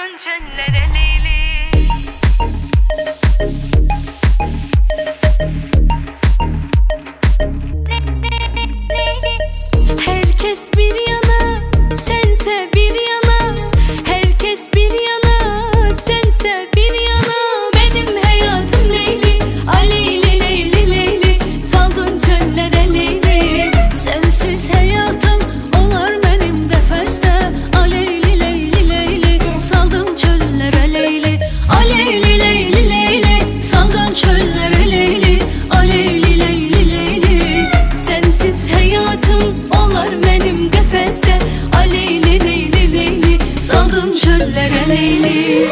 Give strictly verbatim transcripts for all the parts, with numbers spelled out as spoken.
Saldın çöllere Leyli. Herkes bir yana, sense bir yana. Herkes bir yana, sense bir yana. Benim hayatım Leyli, Aleyli Leyli Leyli. Saldın çöllere Leyli. Sensiz hayatım olar benim defeste. Aleyli Leyli Leyli. Saldın çöllere Leyli. Aleyli Leyli Leyli. Saldın çöllere Leyli. Aleyli Leyli Leyli. Sensiz hayatım olar benim defeste. Aleyli Leyli Leyli. Saldın çöllere Leyli.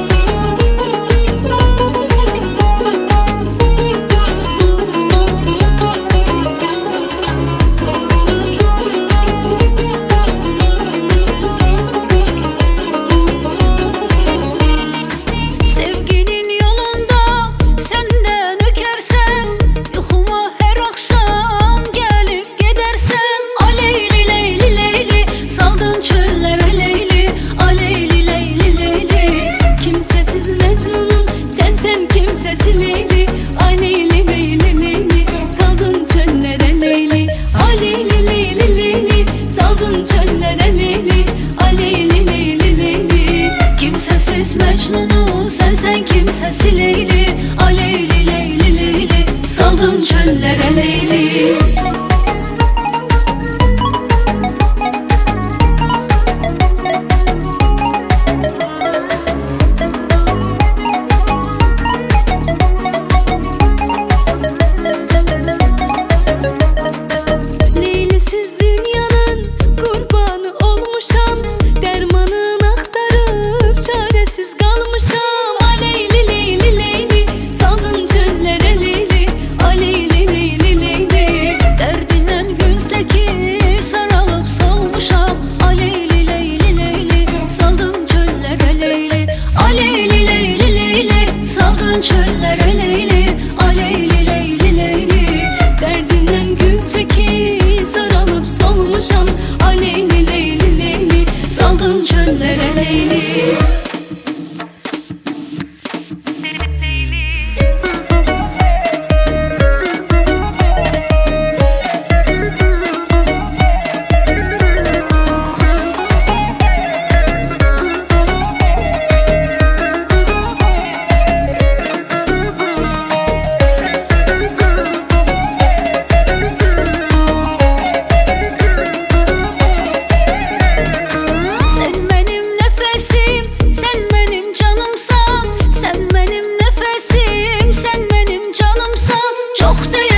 Sevginin yolunda senden ökersen, yuxuma her akşam gelip gidersen. Aleyli Leyli Leyli. Saldın çöllere Leyli. Aleyli Leyli Leyli. Kimsesiz Mecnun'um sen, sen kimsesiz Leyli. Aleyli Leyli Leyli. Saldın çöllere Leyli. Aleyli Leyli Leyli. Saldın çöllere Leyli. Aleyli Leyli Leyli. Kimsesiz Mecnun'um sen, sen kimsesiz Leyli. Aleyli Leyli Leyli. Saldın çöllere Leyli. Leylisiz dünyanın kurbanı olmuşam. Dermanını aktarıp çaresiz kalmışam. Aleyli Leyli Leyli. Saldın çöllere Leyli. Aleyli Leyli Leyli. Derdinden güldeki saralıp solmuşam. Aleyli Leyli Leyli. Saldın çöllere Leyli. Aleyli Leyli Leyli. Saldın çöllere Leyli. Aleyli Leyli Leyli. Derdinden güldeki saralıp solmuşam. Aleyli Leyli Leyli. Saldın çöllere Leyli. Sen benim nefesim, sen benim canımsan. Sen benim nefesim, sen benim canımsan. Çok değil